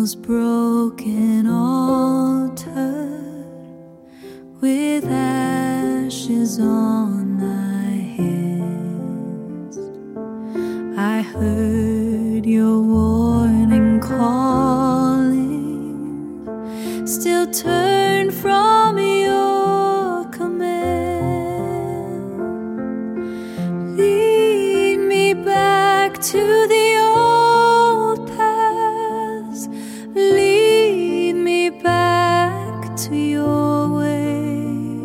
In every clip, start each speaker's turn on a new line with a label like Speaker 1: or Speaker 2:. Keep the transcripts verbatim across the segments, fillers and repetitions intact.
Speaker 1: most broken altar with ashes on my hands. I heard your warning calling, still turn from your command. Lead me back to the old paths, lead me back to your way.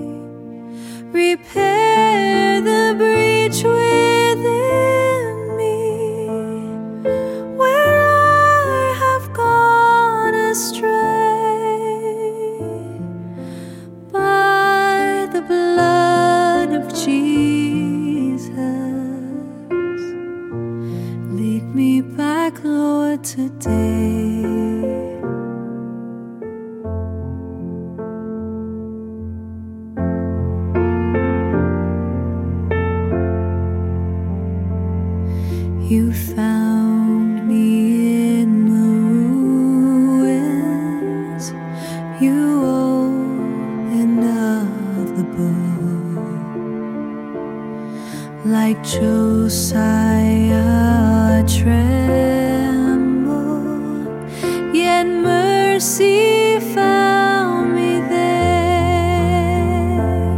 Speaker 1: Repair the breach within me where I have gone astray. By the blood of Jesus, lead me back, Lord, today. You found me in the ruins, you opened up the book. Like Josiah trembled, yet mercy found me there.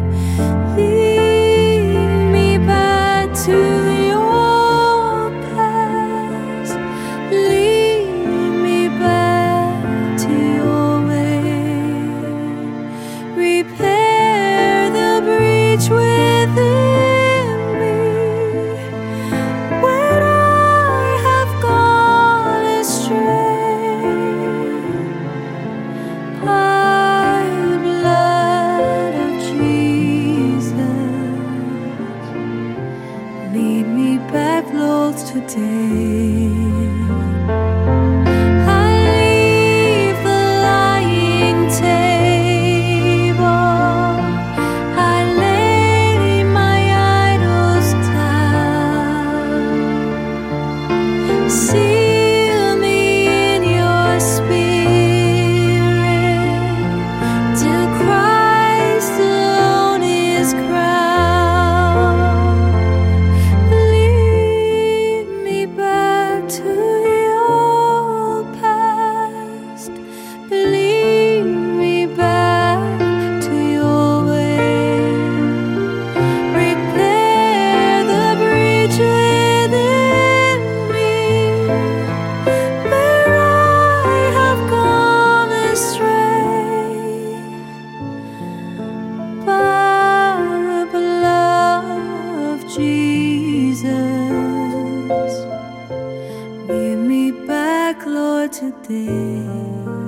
Speaker 1: Lead me back to the old paths, lead me back to your way. Repair the breach within me when I have gone astray. By the blood of Jesus, lead me back, Lord, today. I leave the lying table, I lay my idols down. Seal me in your spirit till Christ alone is crowned. Lead me back to the old past, lead me back to your way. Repair the breach within me where I have gone astray. By the blood of Jesus, lead me back, Lord, today.